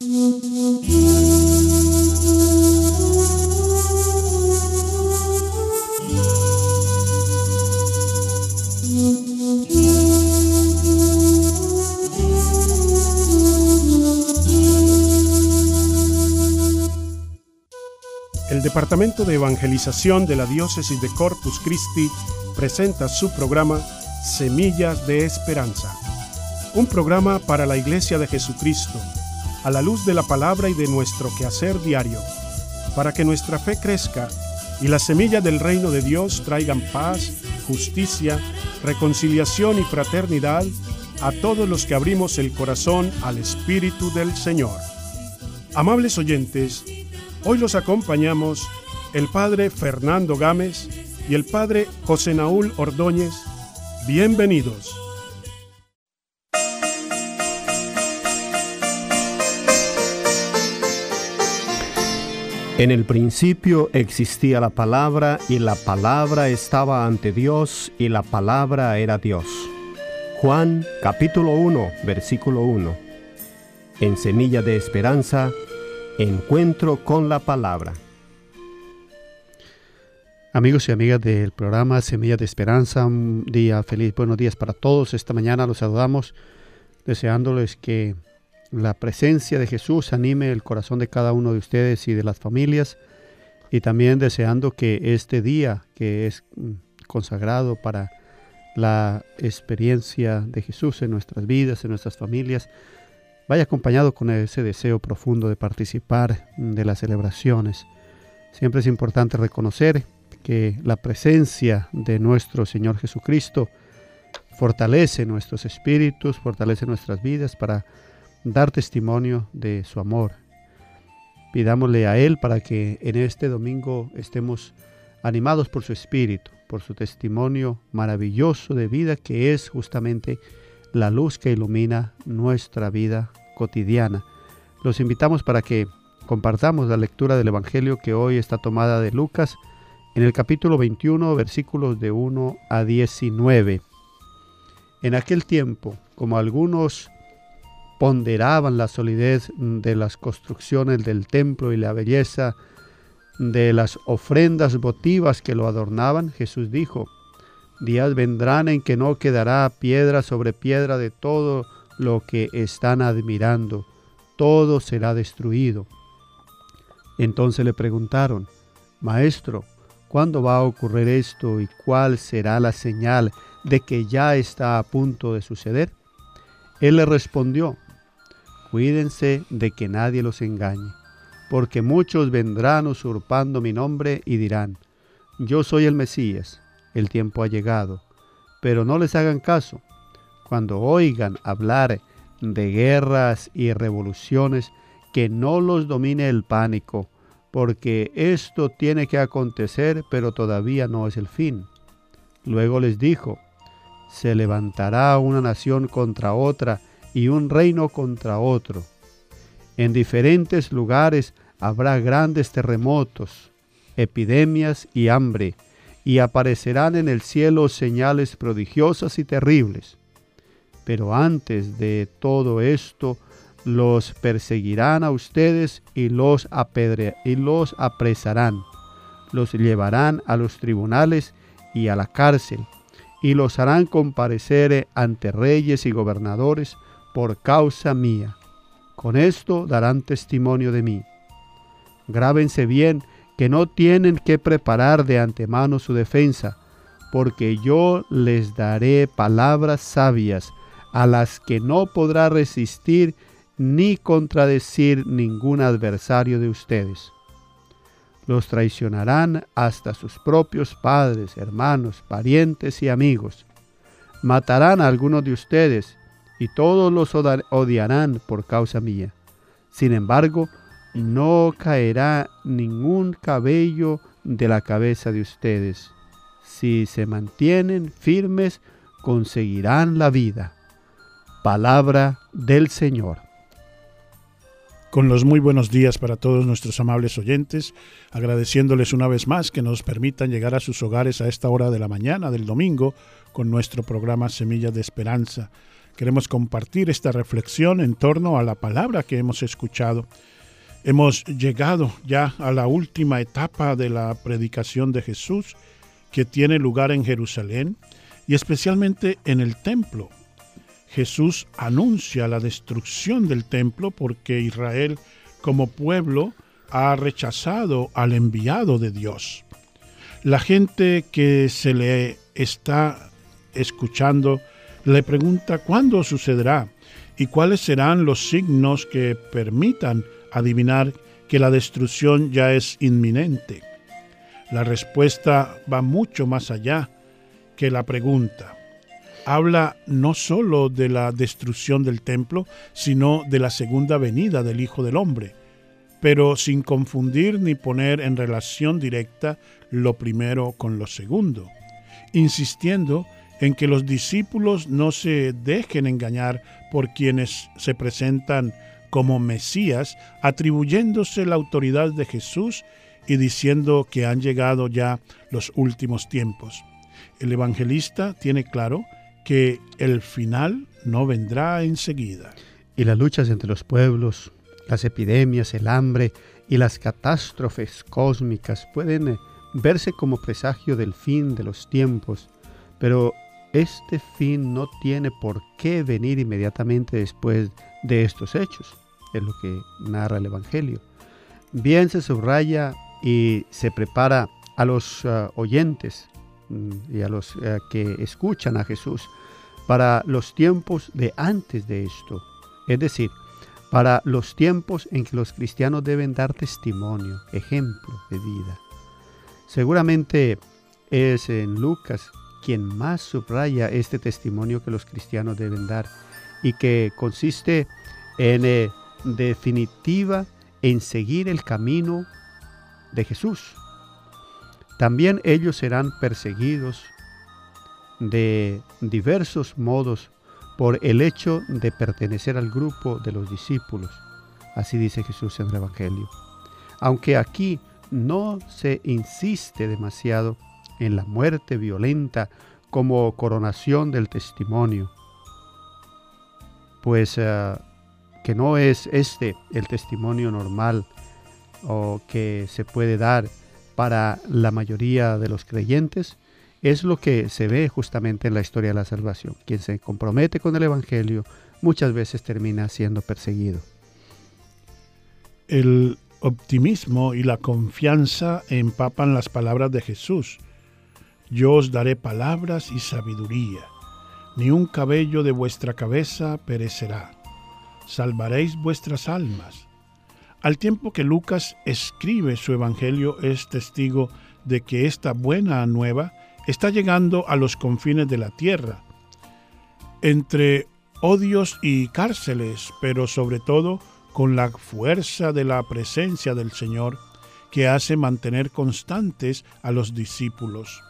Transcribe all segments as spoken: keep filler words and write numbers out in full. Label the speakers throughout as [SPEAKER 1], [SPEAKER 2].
[SPEAKER 1] El Departamento de Evangelización de la Diócesis de Corpus Christi presenta su programa Semillas de Esperanza, un programa para la Iglesia de Jesucristo, a la luz de la palabra y de nuestro quehacer diario, para que nuestra fe crezca y las semillas del reino de Dios traigan paz, justicia, reconciliación y fraternidad a todos los que abrimos el corazón al Espíritu del Señor. Amables oyentes, hoy los acompañamos el Padre Fernando Gámez y el Padre José Naúl Ordóñez. Bienvenidos.
[SPEAKER 2] En el principio existía la palabra, y la palabra estaba ante Dios, y la palabra era Dios. Juan capítulo uno, versículo uno. En Semilla de Esperanza, encuentro con la palabra.
[SPEAKER 3] Amigos y amigas del programa Semilla de Esperanza, un día feliz, buenos días para todos. Esta mañana los saludamos deseándoles que la presencia de Jesús anime el corazón de cada uno de ustedes y de las familias, y también deseando que este día que es consagrado para la experiencia de Jesús en nuestras vidas, en nuestras familias, vaya acompañado con ese deseo profundo de participar de las celebraciones. Siempre es importante reconocer que la presencia de nuestro Señor Jesucristo fortalece nuestros espíritus, fortalece nuestras vidas para dar testimonio de su amor. Pidámosle a Él para que en este domingo estemos animados por su espíritu, por su testimonio maravilloso de vida, que es justamente la luz que ilumina nuestra vida cotidiana. Los invitamos para que compartamos la lectura del Evangelio, que hoy está tomada de Lucas, en el capítulo veintiuno, versículos de uno a diecinueve. En aquel tiempo, como algunos ponderaban la solidez de las construcciones del templo y la belleza de las ofrendas votivas que lo adornaban, Jesús dijo: días vendrán en que no quedará piedra sobre piedra de todo lo que están admirando, todo será destruido. Entonces le preguntaron: Maestro, ¿cuándo va a ocurrir esto y cuál será la señal de que ya está a punto de suceder? Él le respondió: Cuídense de que nadie los engañe, porque muchos vendrán usurpando mi nombre y dirán: Yo soy el Mesías, el tiempo ha llegado. Pero no les hagan caso. Cuando oigan hablar de guerras y revoluciones, que no los domine el pánico, porque esto tiene que acontecer, pero todavía no es el fin. Luego les dijo: Se levantará una nación contra otra y un reino contra otro. En diferentes lugares habrá grandes terremotos, epidemias y hambre, y aparecerán en el cielo señales prodigiosas y terribles. Pero antes de todo esto, los perseguirán a ustedes y los, apedre- y los apresarán, los llevarán a los tribunales y a la cárcel, y los harán comparecer ante reyes y gobernadores por causa mía. Con esto darán testimonio de mí. Grábense bien que no tienen que preparar de antemano su defensa, porque yo les daré palabras sabias a las que no podrá resistir ni contradecir ningún adversario de ustedes. Los traicionarán hasta sus propios padres, hermanos, parientes y amigos. Matarán a algunos de ustedes, y todos los odiarán por causa mía. Sin embargo, no caerá ningún cabello de la cabeza de ustedes. Si se mantienen firmes, conseguirán la vida. Palabra del Señor.
[SPEAKER 1] Con los muy buenos días para todos nuestros amables oyentes, agradeciéndoles una vez más que nos permitan llegar a sus hogares a esta hora de la mañana del domingo con nuestro programa Semillas de Esperanza. queremos compartir esta reflexión en torno a la palabra que hemos escuchado. Hemos llegado ya a la última etapa de la predicación de Jesús, que tiene lugar en Jerusalén y especialmente en el templo. Jesús anuncia la destrucción del templo porque Israel, como pueblo, ha rechazado al enviado de Dios. La gente que se le está escuchando le pregunta cuándo sucederá y cuáles serán los signos que permitan adivinar que la destrucción ya es inminente. La respuesta va mucho más allá que la pregunta. Habla no solo de la destrucción del templo, sino de la segunda venida del Hijo del Hombre, pero sin confundir ni poner en relación directa lo primero con lo segundo, insistiendo en que los discípulos no se dejen engañar por quienes se presentan como Mesías, atribuyéndose la autoridad de Jesús y diciendo que han llegado ya los últimos tiempos. El evangelista tiene claro que el final no vendrá enseguida.
[SPEAKER 3] Y las luchas entre los pueblos, las epidemias, el hambre y las catástrofes cósmicas pueden verse como presagio del fin de los tiempos, pero este fin no tiene por qué venir inmediatamente después de estos hechos. Es lo que narra el Evangelio. Bien se subraya y se prepara a los uh, oyentes mm, y a los uh, que escuchan a Jesús para los tiempos de antes de esto. Es decir, para los tiempos en que los cristianos deben dar testimonio, ejemplo de vida. Seguramente es en Lucas quien más subraya este testimonio que los cristianos deben dar y que consiste en eh, definitiva en seguir el camino de Jesús. También ellos serán perseguidos de diversos modos por el hecho de pertenecer al grupo de los discípulos. Así dice Jesús en el Evangelio. Aunque aquí no se insiste demasiado en la muerte violenta como coronación del testimonio, pues uh, que no es este el testimonio normal o que se puede dar para la mayoría de los creyentes, es lo que se ve justamente en la historia de la salvación. Quien se compromete con el Evangelio muchas veces termina siendo perseguido.
[SPEAKER 1] El optimismo y la confianza empapan las palabras de Jesús. Yo os daré palabras y sabiduría. Ni un cabello de vuestra cabeza perecerá. Salvaréis vuestras almas. Al tiempo que Lucas escribe su evangelio, es testigo de que esta buena nueva está llegando a los confines de la tierra, entre odios y cárceles, pero sobre todo con la fuerza de la presencia del Señor, que hace mantener constantes a los discípulos.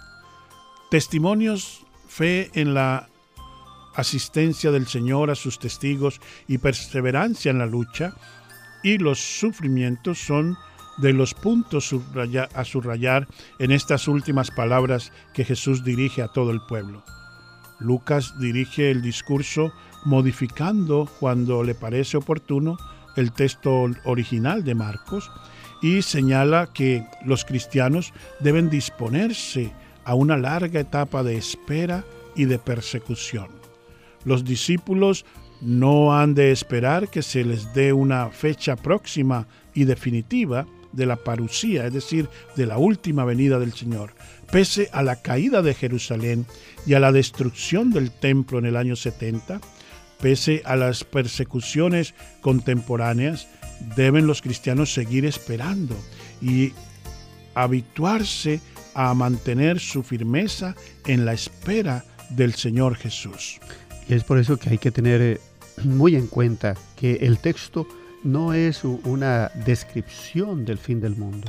[SPEAKER 1] Testimonios, fe en la asistencia del Señor a sus testigos y perseverancia en la lucha y los sufrimientos son de los puntos subraya, a subrayar en estas últimas palabras que Jesús dirige a todo el pueblo. Lucas dirige el discurso modificando cuando le parece oportuno el texto original de Marcos y señala que los cristianos deben disponerse a una larga etapa de espera y de persecución. Los discípulos no han de esperar que se les dé una fecha próxima y definitiva de la parusía, es decir, de la última venida del Señor. Pese a la caída de Jerusalén y a la destrucción del templo en el año setenta, pese a las persecuciones contemporáneas, deben los cristianos seguir esperando y habituarse a mantener su firmeza en la espera del Señor Jesús.
[SPEAKER 3] Y es por eso que hay que tener muy en cuenta que el texto no es una descripción del fin del mundo.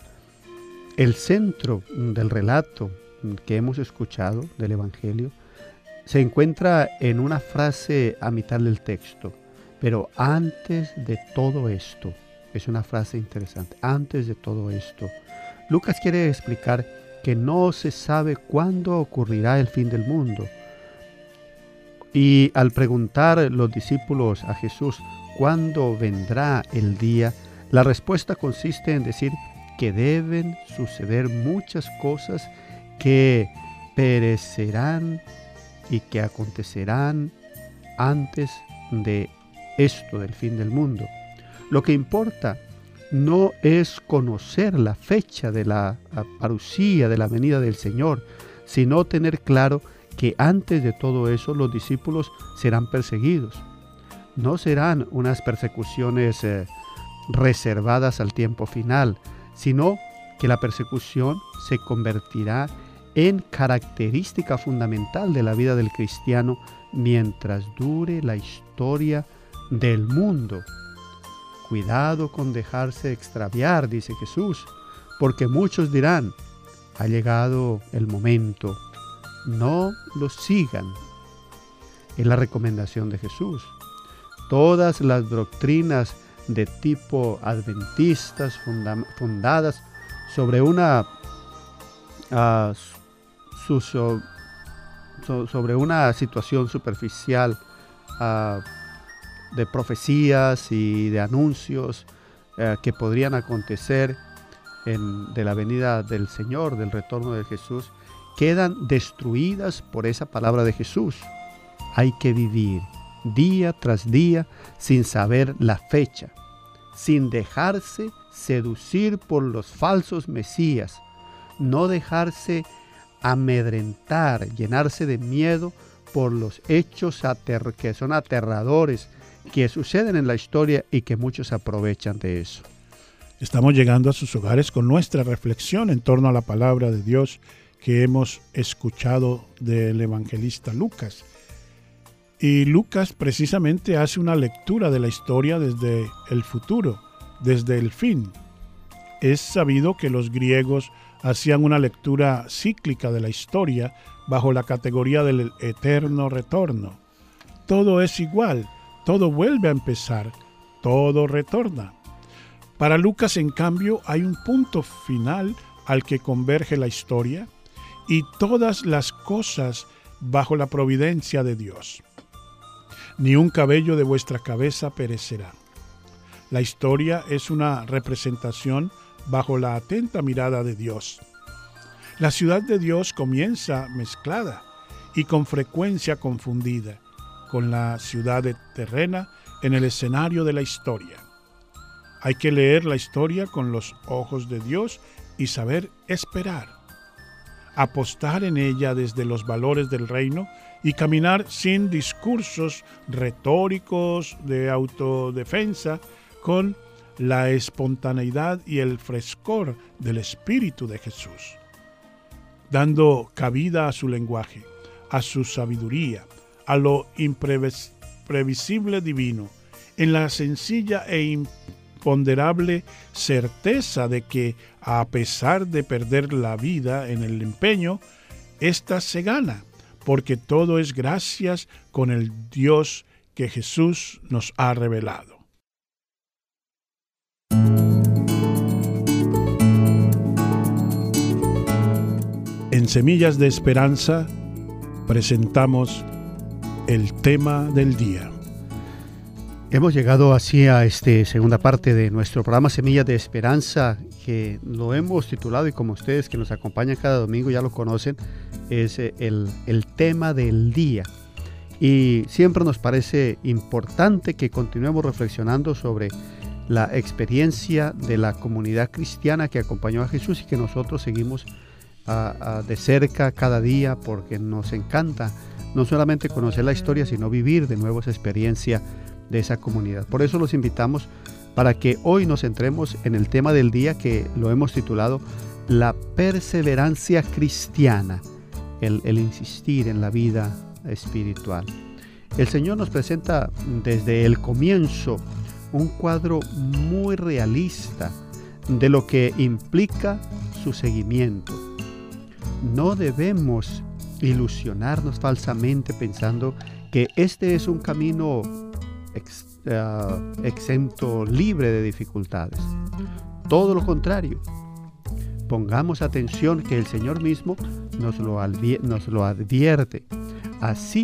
[SPEAKER 3] El centro del relato que hemos escuchado del Evangelio se encuentra en una frase a mitad del texto, pero antes de todo esto, es una frase interesante, antes de todo esto, Lucas quiere explicar que no se sabe cuándo ocurrirá el fin del mundo. Y al preguntar los discípulos a Jesús, ¿cuándo vendrá el día?, la respuesta consiste en decir que deben suceder muchas cosas que perecerán y que acontecerán antes de esto, del fin del mundo. Lo que importa no es conocer la fecha de la parucía, de la venida del Señor, sino tener claro que antes de todo eso los discípulos serán perseguidos. No serán unas persecuciones eh, reservadas al tiempo final, sino que la persecución se convertirá en característica fundamental de la vida del cristiano mientras dure la historia del mundo. Cuidado con dejarse extraviar, dice Jesús, porque muchos dirán, ha llegado el momento, no los sigan. Es la recomendación de Jesús. Todas las doctrinas de tipo adventistas funda- fundadas sobre una uh, su, so, so, sobre una situación superficial uh, de profecías y de anuncios uh, que podrían acontecer en, de la venida del Señor, del retorno de Jesús, quedan destruidas por esa palabra de Jesús. Hay que vivir día tras día sin saber la fecha, sin dejarse seducir por los falsos mesías, no dejarse amedrentar, llenarse de miedo por los hechos ater- que son aterradores, que suceden en la historia y que muchos aprovechan de eso.
[SPEAKER 1] Estamos llegando a sus hogares con nuestra reflexión en torno a la palabra de Dios que hemos escuchado del evangelista Lucas. Y Lucas precisamente hace una lectura de la historia desde el futuro, desde el fin. Es sabido que los griegos hacían una lectura cíclica de la historia bajo la categoría del eterno retorno. Todo es igual, todo vuelve a empezar, todo retorna. Para Lucas, en cambio, hay un punto final al que converge la historia y todas las cosas bajo la providencia de Dios. Ni un cabello de vuestra cabeza perecerá. La historia es una representación bajo la atenta mirada de Dios. La ciudad de Dios comienza mezclada y con frecuencia confundida con la ciudad terrena en el escenario de la historia. Hay que leer la historia con los ojos de Dios y saber esperar. Apostar en ella desde los valores del reino y caminar sin discursos retóricos de autodefensa, con la espontaneidad y el frescor del Espíritu de Jesús, dando cabida a su lenguaje, a su sabiduría, a lo imprevisible divino, en la sencilla e imponderable certeza de que, a pesar de perder la vida en el empeño, ésta se gana, porque todo es gracias con el Dios que Jesús nos ha revelado. En Semillas de Esperanza presentamos el tema del día.
[SPEAKER 3] Hemos llegado así a esta segunda parte de nuestro programa Semillas de Esperanza, que lo hemos titulado, y como ustedes que nos acompañan cada domingo ya lo conocen, es el, el tema del día. Y siempre nos parece importante que continuemos reflexionando sobre la experiencia de la comunidad cristiana que acompañó a Jesús y que nosotros seguimos a, a de cerca cada día, porque nos encanta no solamente conocer la historia, sino vivir de nuevo esa experiencia de esa comunidad. Por eso los invitamos para que hoy nos centremos en el tema del día, que lo hemos titulado La perseverancia cristiana, el, el insistir en la vida espiritual. El Señor nos presenta desde el comienzo un cuadro muy realista de lo que implica su seguimiento. No debemos ilusionarnos falsamente pensando que este es un camino ex, uh, exento, libre de dificultades. Todo lo contrario. Pongamos atención que el Señor mismo nos lo, advier- nos lo advierte. Así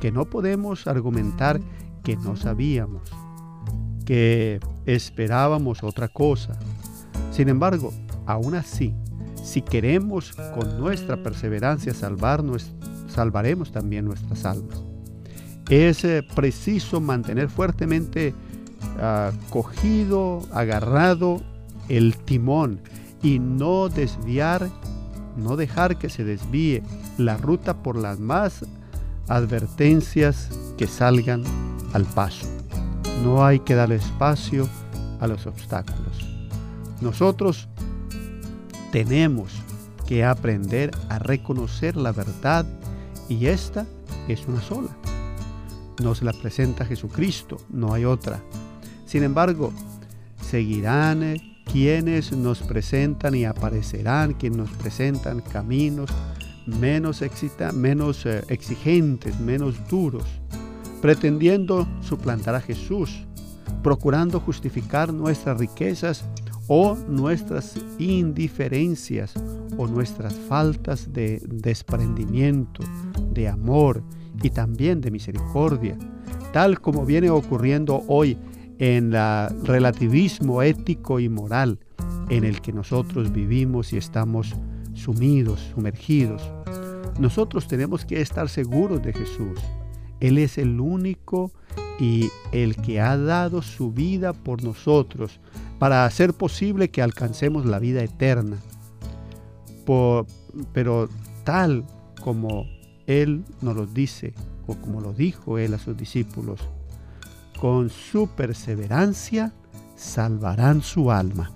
[SPEAKER 3] que no podemos argumentar que no sabíamos, que esperábamos otra cosa. Sin embargo, aún así, si queremos con nuestra perseverancia salvarnos, salvaremos también nuestras almas. Es eh, preciso mantener fuertemente uh, cogido, agarrado el timón y no desviar, no dejar que se desvíe la ruta por las más advertencias que salgan al paso. No hay que dar espacio a los obstáculos. Nosotros tenemos que aprender a reconocer la verdad, y esta es una sola. Nos la presenta Jesucristo, no hay otra. Sin embargo, seguirán eh, quienes nos presentan y aparecerán quienes nos presentan caminos menos, excita, menos eh, exigentes, menos duros, pretendiendo suplantar a Jesús, procurando justificar nuestras riquezas o nuestras indiferencias o nuestras faltas de desprendimiento, de amor y también de misericordia, tal como viene ocurriendo hoy en el relativismo ético y moral en el que nosotros vivimos y estamos sumidos, sumergidos. Nosotros tenemos que estar seguros de Jesús. Él es el único y el que ha dado su vida por nosotros para hacer posible que alcancemos la vida eterna. Por, pero tal como Él nos lo dice, o como lo dijo Él a sus discípulos, con su perseverancia salvarán su alma.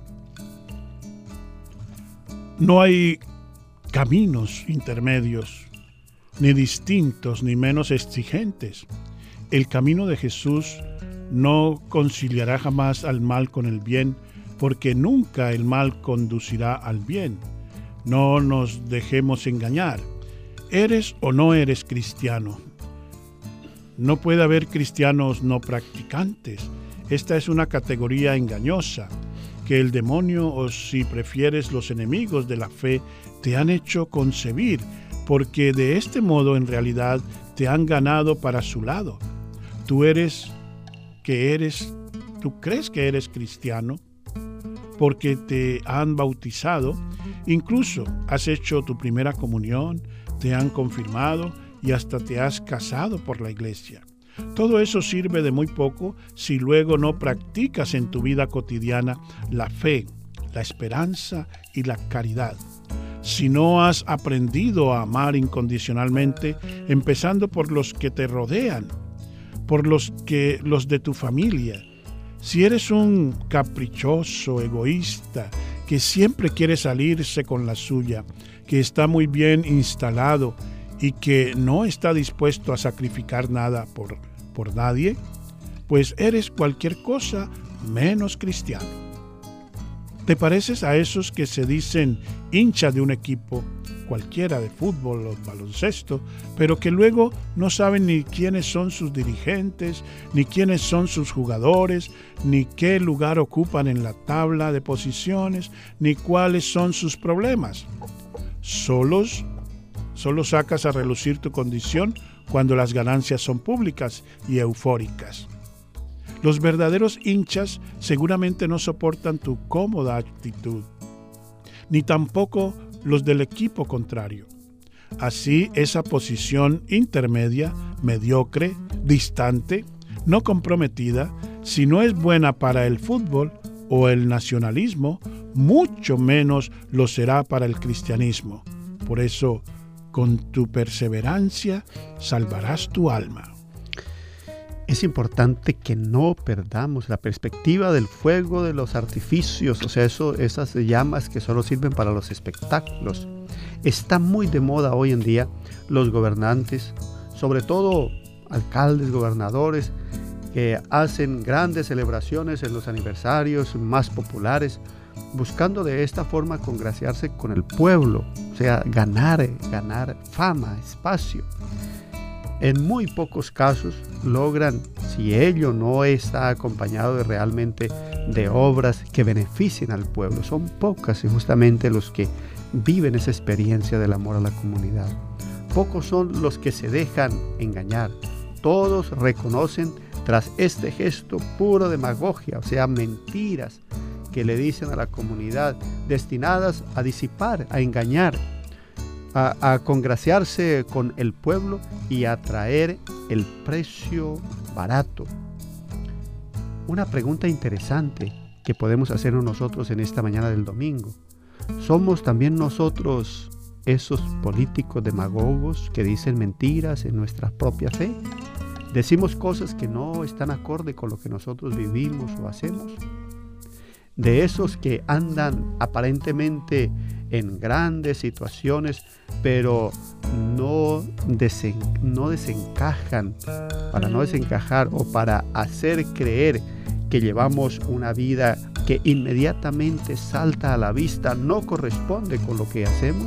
[SPEAKER 1] No hay caminos intermedios, ni distintos, ni menos exigentes. El camino de Jesús no conciliará jamás al mal con el bien, porque nunca el mal conducirá al bien. No nos dejemos engañar. ¿Eres o no eres cristiano? No puede haber cristianos no practicantes. Esta es una categoría engañosa que el demonio, o si prefieres los enemigos de la fe, te han hecho concebir, porque de este modo en realidad te han ganado para su lado. Tú eres que eres, tú crees que eres cristiano porque te han bautizado, incluso has hecho tu primera comunión, te han confirmado y hasta te has casado por la iglesia. Todo eso sirve de muy poco si luego no practicas en tu vida cotidiana la fe, la esperanza y la caridad. Si no has aprendido a amar incondicionalmente, empezando por los que te rodean, por los que los de tu familia. Si eres un caprichoso, egoísta, que siempre quiere salirse con la suya, que está muy bien instalado y que no está dispuesto a sacrificar nada por, por nadie, pues eres cualquier cosa menos cristiano. ¿Te pareces a esos que se dicen hinchas de un equipo, cualquiera de fútbol o baloncesto, pero que luego no saben ni quiénes son sus dirigentes, ni quiénes son sus jugadores, ni qué lugar ocupan en la tabla de posiciones, ni cuáles son sus problemas? Solos, solo sacas a relucir tu condición cuando las ganancias son públicas y eufóricas. Los verdaderos hinchas seguramente no soportan tu cómoda actitud, ni tampoco los del equipo contrario. Así, esa posición intermedia, mediocre, distante, no comprometida, si no es buena para el fútbol o el nacionalismo, mucho menos lo será para el cristianismo. Por eso, con tu perseverancia, salvarás tu alma.
[SPEAKER 3] Es importante que no perdamos la perspectiva del fuego de los artificios, o sea, eso, esas llamas que solo sirven para los espectáculos. Está muy de moda hoy en día los gobernantes, sobre todo alcaldes, gobernadores, que hacen grandes celebraciones en los aniversarios más populares, buscando de esta forma congraciarse con el pueblo, o sea, ganar, ganar fama, espacio. En muy pocos casos logran, si ello no está acompañado de realmente de obras que beneficien al pueblo. Son pocas y justamente los que viven esa experiencia del amor a la comunidad. pocos son los que se dejan engañar. Todos reconocen tras este gesto puro demagogia, o sea, mentiras que le dicen a la comunidad, destinadas a disipar, a engañar, a, a congraciarse con el pueblo y a traer el precio barato. Una pregunta interesante que podemos hacernos nosotros en esta mañana del domingo. ¿Somos también nosotros esos políticos demagogos que dicen mentiras en nuestra propia fe? ¿Decimos cosas que no están acorde con lo que nosotros vivimos o hacemos? De esos que andan aparentemente en grandes situaciones, pero no, desen, no desencajan, para no desencajar o para hacer creer que llevamos una vida que inmediatamente salta a la vista, no corresponde con lo que hacemos.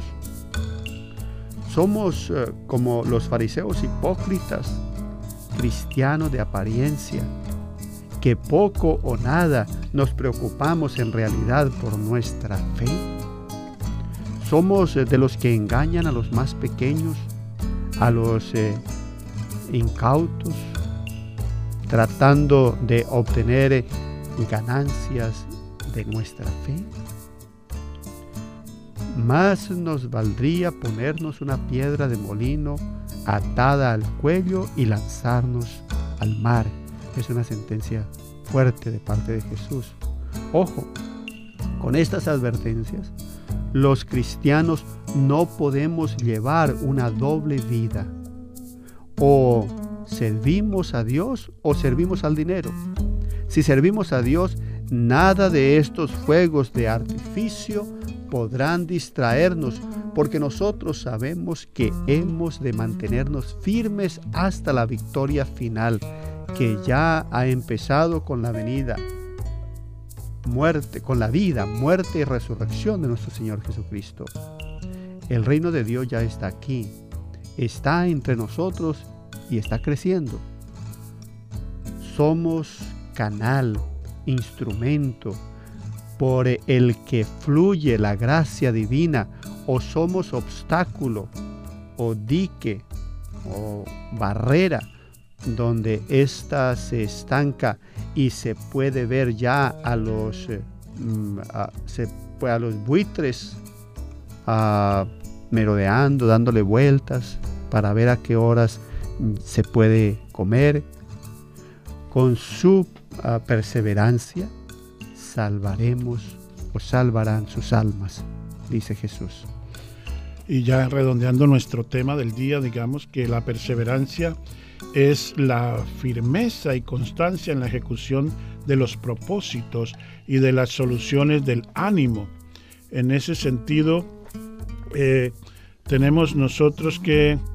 [SPEAKER 3] Somos eh, como los fariseos hipócritas, cristianos de apariencia, que poco o nada nos preocupamos en realidad por nuestra fe. Somos de los que engañan a los más pequeños, a los eh, incautos, tratando de obtener ganancias de nuestra fe. Más nos valdría ponernos una piedra de molino atada al cuello y lanzarnos al mar. Es una sentencia fuerte de parte de Jesús. Ojo, con estas advertencias, los cristianos no podemos llevar una doble vida. O servimos a Dios o servimos al dinero. Si servimos a Dios, nada de estos fuegos de artificio podrán distraernos, porque nosotros sabemos que hemos de mantenernos firmes hasta la victoria final, que ya ha empezado con la venida, muerte, con la vida, muerte y resurrección de nuestro Señor Jesucristo. El reino de Dios ya está aquí, está entre nosotros y está creciendo. Somos canal, instrumento por el que fluye la gracia divina, o somos obstáculo o dique o barrera donde ésta se estanca y se puede ver ya a los, eh, a, se, a los buitres a, merodeando, dándole vueltas para ver a qué horas se puede comer. Con su uh, perseverancia salvaremos o salvarán sus almas, dice Jesús.
[SPEAKER 1] Y ya redondeando nuestro tema del día, digamos que la perseverancia es la firmeza y constancia en la ejecución de los propósitos y de las soluciones del ánimo. En ese sentido, eh, tenemos nosotros que eh,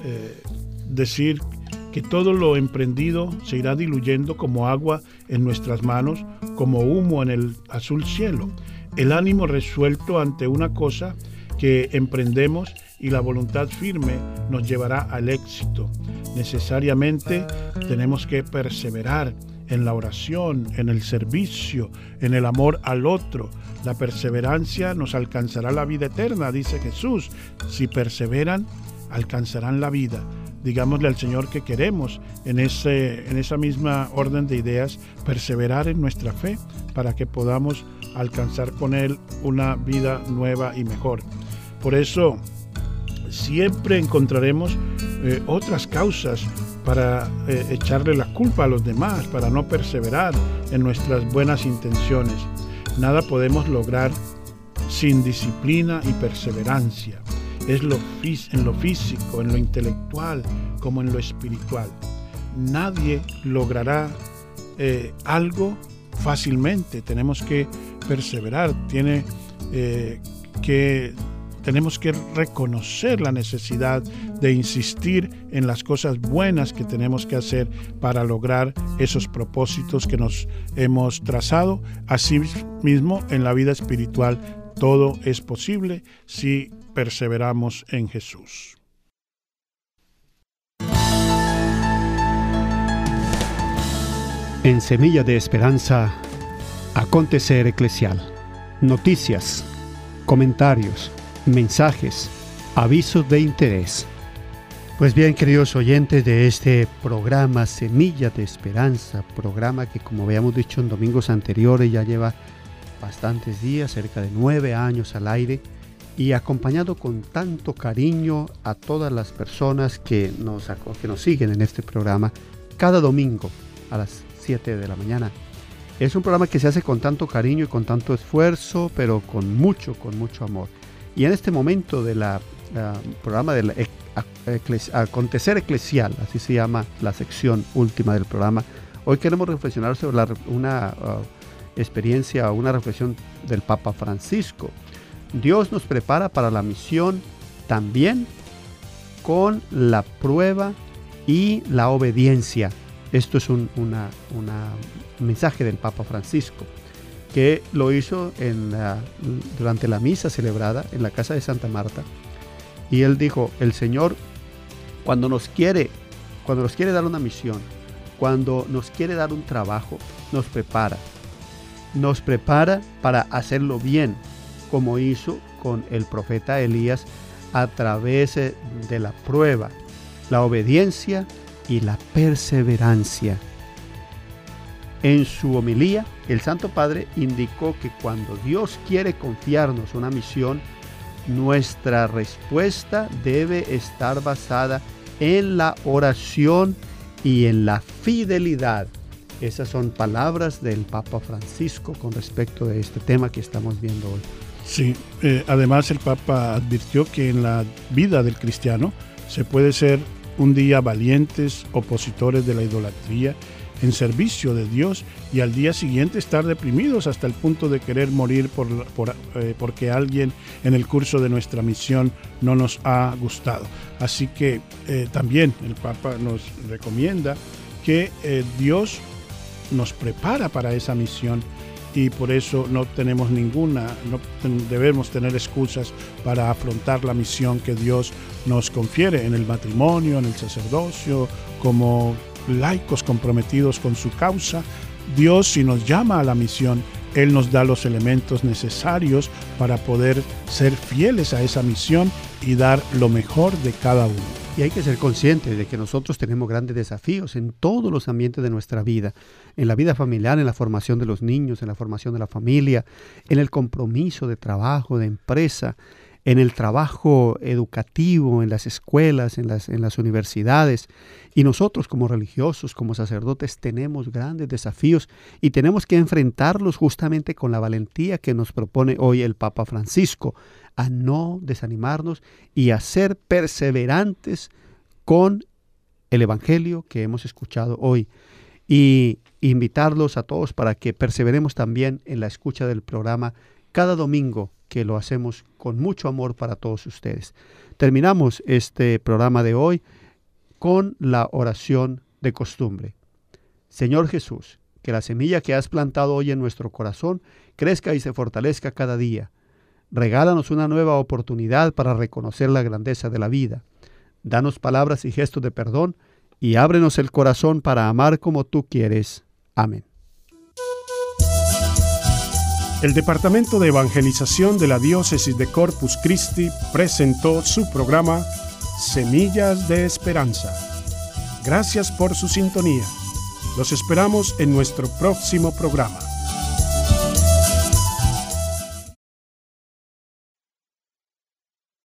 [SPEAKER 1] decir que todo lo emprendido se irá diluyendo como agua en nuestras manos, como humo en el azul cielo. El ánimo resuelto ante una cosa que emprendemos y la voluntad firme nos llevará al éxito. Necesariamente tenemos que perseverar en la oración, en el servicio, en el amor al otro. La perseverancia nos alcanzará la vida eterna, dice Jesús. Si perseveran, alcanzarán la vida. Digámosle al Señor que queremos en, ese, en esa misma orden de ideas perseverar en nuestra fe para que podamos alcanzar con Él una vida nueva y mejor. Por eso siempre encontraremos eh, otras causas para eh, echarle la culpa a los demás, para no perseverar en nuestras buenas intenciones. Nada podemos lograr sin disciplina y perseverancia. Es lo en lo físico, en lo intelectual, como en lo espiritual. Nadie logrará eh, algo fácilmente. Tenemos que perseverar. Tiene, eh, que, tenemos que reconocer la necesidad de insistir en las cosas buenas que tenemos que hacer para lograr esos propósitos que nos hemos trazado. Asimismo, en la vida espiritual, todo es posible si perseveramos en Jesús.
[SPEAKER 2] En Semilla de Esperanza, acontecer eclesial. Noticias, comentarios, mensajes, avisos de interés.
[SPEAKER 3] Pues bien, queridos oyentes de este programa Semillas de Esperanza, programa que, como habíamos dicho en domingos anteriores, ya lleva bastantes días, cerca de nueve años al aire, y acompañado con tanto cariño a todas las personas que nos, que nos siguen en este programa cada domingo a las siete de la mañana. Es un programa que se hace con tanto cariño y con tanto esfuerzo, pero con mucho, con mucho amor. Y en este momento del uh, programa del ecles, Acontecer Eclesial, así se llama la sección última del programa, hoy queremos reflexionar sobre la, una uh, experiencia, una reflexión del Papa Francisco. Dios nos prepara para la misión también con la prueba y la obediencia. Esto es un una, una mensaje del Papa Francisco, que lo hizo en la, durante la misa celebrada en la casa de Santa Marta. Y él dijo, el Señor, cuando nos quiere, cuando nos quiere dar una misión, cuando nos quiere dar un trabajo, nos prepara. Nos prepara para hacerlo bien, como hizo con el profeta Elías a través de la prueba, la obediencia y la perseverancia. En su homilía, el Santo Padre indicó que cuando Dios quiere confiarnos una misión, nuestra respuesta debe estar basada en la oración y en la fidelidad. Esas son palabras del Papa Francisco con respecto de este tema que estamos viendo hoy.
[SPEAKER 1] Sí, eh, además el Papa advirtió que en la vida del cristiano se puede ser un día valientes, opositores de la idolatría, en servicio de Dios, y al día siguiente estar deprimidos hasta el punto de querer morir por, por, eh, porque alguien en el curso de nuestra misión no nos ha gustado. Así que eh, también el Papa nos recomienda que eh, Dios nos prepara para esa misión, y por eso no tenemos ninguna, no ten, debemos tener excusas para afrontar la misión que Dios nos confiere en el matrimonio, en el sacerdocio, como laicos comprometidos con su causa. Dios, si nos llama a la misión, Él nos da los elementos necesarios para poder ser fieles a esa misión y dar lo mejor de cada uno.
[SPEAKER 3] Y hay que ser conscientes de que nosotros tenemos grandes desafíos en todos los ambientes de nuestra vida, en la vida familiar, en la formación de los niños, en la formación de la familia, en el compromiso de trabajo, de empresa, en el trabajo educativo, en las escuelas, en las, en las universidades. Y nosotros como religiosos, como sacerdotes, tenemos grandes desafíos y tenemos que enfrentarlos justamente con la valentía que nos propone hoy el Papa Francisco, a no desanimarnos y a ser perseverantes con el Evangelio que hemos escuchado hoy. Y invitarlos a todos para que perseveremos también en la escucha del programa cada domingo, que lo hacemos con mucho amor para todos ustedes. Terminamos este programa de hoy con la oración de costumbre. Señor Jesús, que la semilla que has plantado hoy en nuestro corazón crezca y se fortalezca cada día. Regálanos una nueva oportunidad para reconocer la grandeza de la vida. Danos palabras y gestos de perdón y ábrenos el corazón para amar como tú quieres. Amén.
[SPEAKER 1] El Departamento de Evangelización de la Diócesis de Corpus Christi presentó su programa Semillas de Esperanza. Gracias por su sintonía. Los esperamos en nuestro próximo programa.